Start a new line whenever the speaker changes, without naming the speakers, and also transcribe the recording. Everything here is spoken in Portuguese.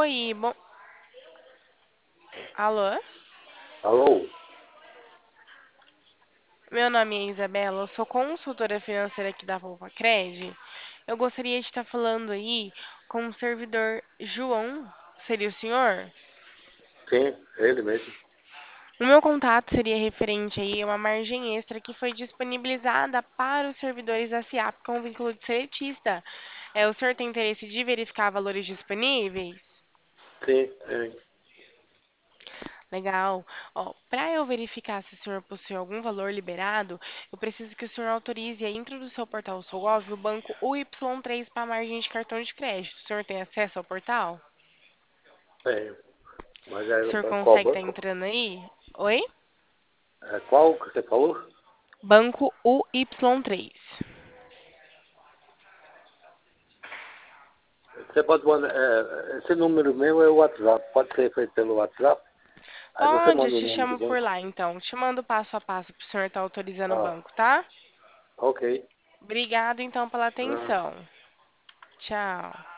Oi, bom. Alô?
Alô?
Meu nome é Isabela, eu sou consultora financeira aqui da Cred. Eu gostaria de estar falando aí com o servidor João. Seria o senhor?
Sim, ele mesmo.
O meu contato seria referente aí a uma margem extra que foi disponibilizada para os servidores da SIAP com vínculo de seletista. O senhor tem interesse de verificar valores disponíveis?
Sim, sim.
Legal. Ó, para eu verificar se o senhor possui algum valor liberado, eu preciso que o senhor autorize aí dentro do seu portal SOGOV o banco UY3 para margem de cartão de crédito. O senhor tem acesso ao portal?
Tenho. Mas
O senhor
qual
consegue estar
banco?
entrando aí? Oi?
Qual que você falou?
Banco UY3.
Você pode mandar. Esse número meu é o WhatsApp. Pode ser feito pelo WhatsApp. Aí você
Pode, eu
manda o
te
nome do
chamo por
banco.
lá então. Te mando passo a passo para o senhor estar autorizando o
Ah,
banco, tá?
ok.
Obrigado então pela
Ah.
atenção. Tchau.